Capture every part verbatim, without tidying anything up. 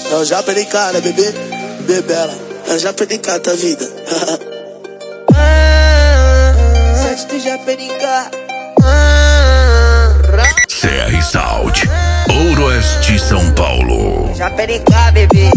Eu já perdi cara, bebê, bebela. Eu já perdi cara da vida. Sete do já perdi cara. C R Sound, Ouro Oeste, São Paulo. Já perdi cara, bebê.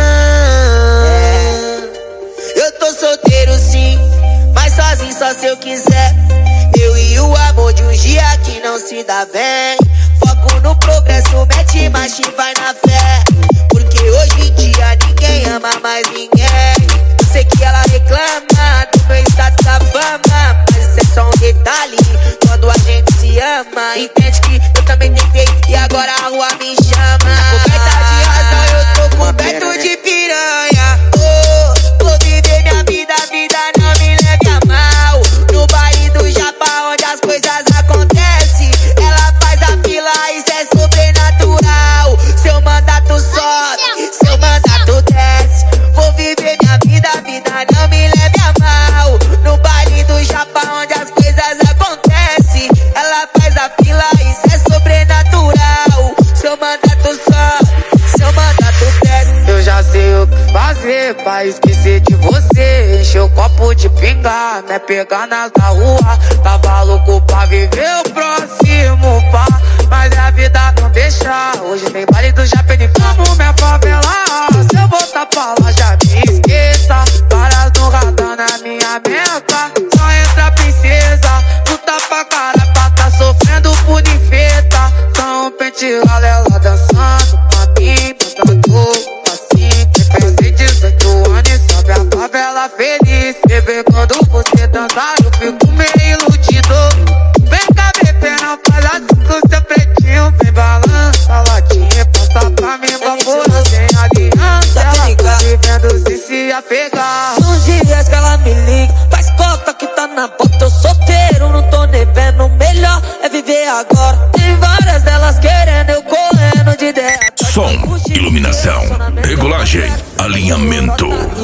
É. Eu tô solteiro sim, mas sozinho só se eu quiser. Eu e o amor de um dia que não se dá bem. Foco no progresso, mete marcha e vai na fé. Porque hoje em dia ninguém ama mais ninguém. Eu sei que ela reclama do meu status da fama, mas isso é só um detalhe quando a gente se ama. Entende que eu também tentei e agora a rua me chama. Coberta de razão, eu tô coberto de piranha. Oh, vou viver minha vida, a vida não me leve a mal. No baile do Japão onde as coisas acontecem, ela faz a fila, isso é sobrenatural. Seu mandato sobe, seu mandato desce. Vou viver minha vida, a vida não me leve a mal. No baile do Japão onde as coisas acontecem, ela faz a fila, isso é sobrenatural. Seu mandato sobe, seu mandato desce. Eu já sei o que fazer pra esquecer de você. Encher o copo de pinga, me pegar nas da rua. Tava louco pra viver o próximo pá, mas a vida não deixa. Hoje tem baile do Japão, como minha favela. Se eu voltar pra lá já me esqueça. Várias no radar na minha meta. Só entra princesa, luta pra cara, pra tá sofrendo por infeta. Só um pente ela dançando pra mim, mandando assim. Tem dezoito anos e sobe a favela feliz. Bebê, quando você dançar eu fico meio iludido. Vem cá, bebê, não faz assim com seu pretinho. Vem balança, latinha, passa pra mim, babura sem aliança. Ela tá vivendo se se apegar. Uns dias que ela me liga, faz cota que tá na bota. Eu solteiro, não tô nem vendo. Melhor é viver agora. Tem várias delas querendo, eu correndo de ideia. Som, iluminação, regulagem, alinhamento.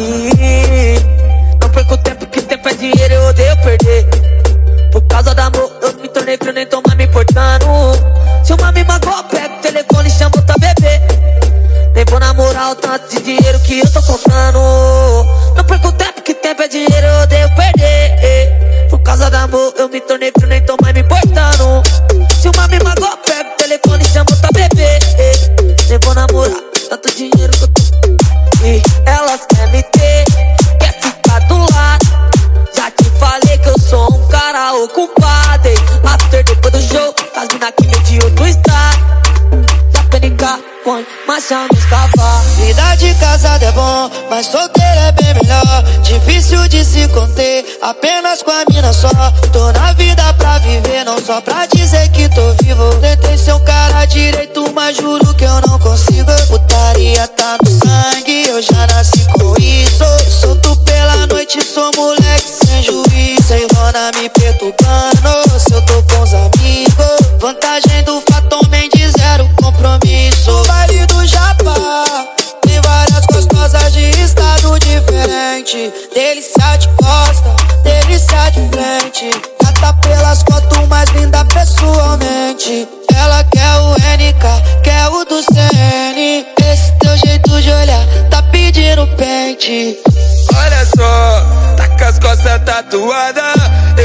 Não perco tempo, que tempo é dinheiro, eu odeio perder. Por causa do amor, eu me tornei frio, nem tô mais me importando. Se uma me magoa, pega o telefone e chama outra bebê. Nem vou namorar o tanto de dinheiro que eu tô contando. Não perco tempo, que tempo é dinheiro, eu odeio perder. Por causa do amor, eu me tornei frio, nem tô mais me importando. Se uma me magoa, pega o telefone e chama outra bebê. Nem vou namorar tanto dinheiro que eu tô. E elas querem me ter, quer ficar do lado. Já te falei que eu sou um cara ocupado. After depois do show, as mina que vem de outro estado. Já penica, põe marcha nos cavalos. Vida de casado é bom, mas solteiro é bem melhor. Difícil de se conter, apenas com a mina só. Tô na vida pra viver, não só pra dizer que tô vivo. Tentei ser um cara direito, mas juro que eu não consigo. Putaria tá no sangue, eu já nasci com isso. Solto pela noite, sou moleque sem juízo. Sem lona me perturbando, se eu tô com os amigos. Vantagem do Fatom Mendes, zero compromisso. No baile do Japão tem várias gostosas de estado diferente. Delícia de costa, delícia de frente. Gata pelas fotos, mais linda pessoalmente. Ela quer o N K, quer o do C N. Esse teu jeito de olhar tá pedindo pente. Olha só, tá com as costas tatuadas,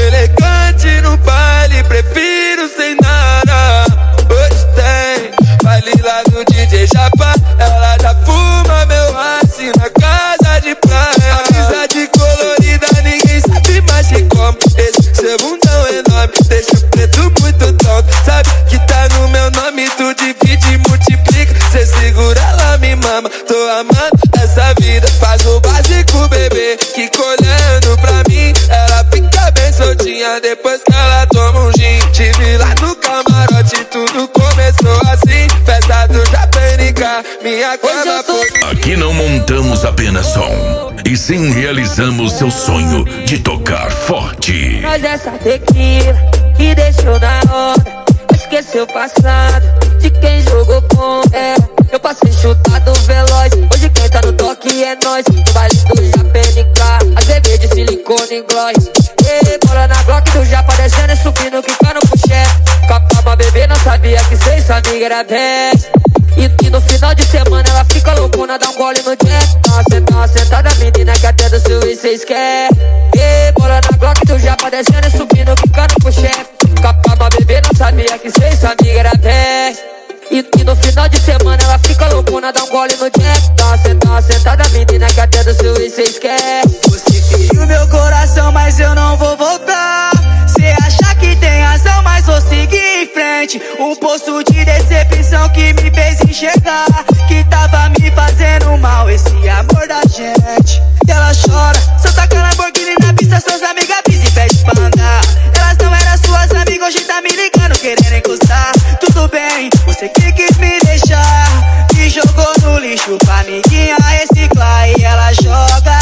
elegante no baile, prefiro sem nada. Hoje tem baile lá no D J Japa, ela já fuma meu aço na casa de praia. Amizade colorida, ninguém sabe mais que como. Esse seu bundão enorme, deixa o preto muito tonto. Sabe que tá no meu nome, tu divide e multiplica. Cê segura, ela me mama, tô amando essa vida. Faz o básico, bebê, que olhando pra mim, ela fica bem soltinha depois que ela toma um gin. Tive lá no camarote, tudo começou assim. Festa do Japânica, minha cama foi... Aqui não montamos apenas som, e sim realizamos seu sonho de tocar forte. Nós essa tequila que deixou na hora. Esqueceu o passado de quem jogou com ela. Eu passei chutado veloz, hoje quem tá no toque é nós. No baile do Japânica, as bebês de silicone e gloss. E bola na Glock do Japa, descendo e subindo, quicando pro chefe. Capaba bebê, não sabia que cê e sua amiga era dez. E, e no final de semana ela fica loucona loucona, dá um gole no jack. Tá sentada, sentada, menina que até do seu ex cês quer. E bola na Glock, tu já padecendo e subindo, ficando pro chefe. Capa pra beber, não sabia que cês sua amiga era dez. E, e no final de semana ela fica loucona, dá um gole no jack. Tá sentada, sentada, menina que até do seu ex cês quer. Você feriu meu coração, mas eu não vou voltar. Cê acha que tem razão, mas vou seguir em frente. Um poço de decepção que me fez enxergar que tava me fazendo mal esse amor da gente. E ela chora, só taca Lamborghini na pista, suas amigas pisam e pede pra andar. Elas não eram suas amigas, hoje tá me ligando, querendo encostar. Tudo bem, você que quis me deixar, me jogou no lixo pra amiguinha reciclar. E ela joga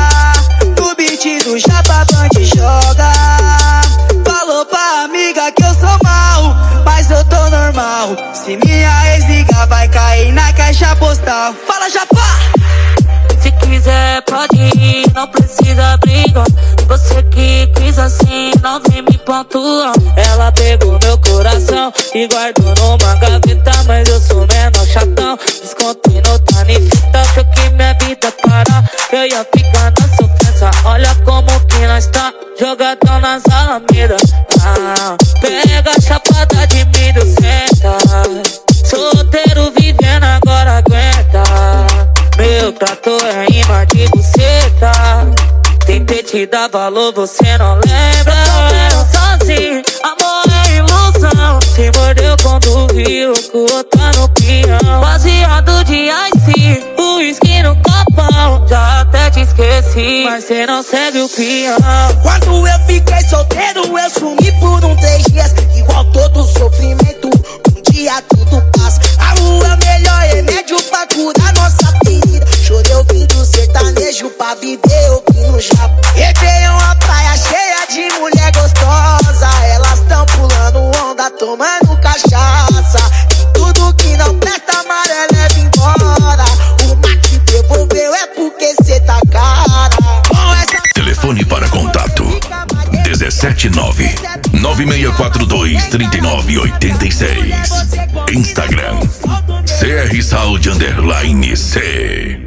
no beat do Japa Band, joga. Falou pra amiga que eu sou mal, mas eu tô normal. Se minha ex ligar, vai cair na caixa postal. Fala, Japa! Se quiser pode ir, não precisa brigar. Você que quis assim, não vem me pontuar. Ela pegou meu coração e guardou numa gaveta, mas eu sou menor chatão. Descontei no tanifita, achou que minha vida parar, eu ia ficar na sofrência. Olha como que nós tá, jogadão nas alamedas. Ah, pega a chapada de milho, senta. Solteiro vivendo, agora aguenta. Meu trato é imã de buceta. Tentei te dar valor, você não lembra. Eu tô sozinho, amor é ilusão. Se mordeu quando viu que o outro tá no peão. Baseado de ice, o uísque no copão. Já até te esqueci, mas cê não segue o peão. Quando eu fiquei solteiro, eu sumi por um três dias. Igual todo sofrimento, um dia tudo passa. A rua é o melhor remédio pra curar nossa ferida. Chorei ouvindo sertanejo pra viver ouvindo japa. Entrei uma praia cheia de mulher gostosa. Elas tão pulando onda, tomando cachaça. E tudo que não presta, amarelo leva embora. Uma que devolveu é porque cê tá cara. Com essa... Telefone para contato dezessete nove nove seis quatro dois três nove oito seis. Instagram C R Sound underline C.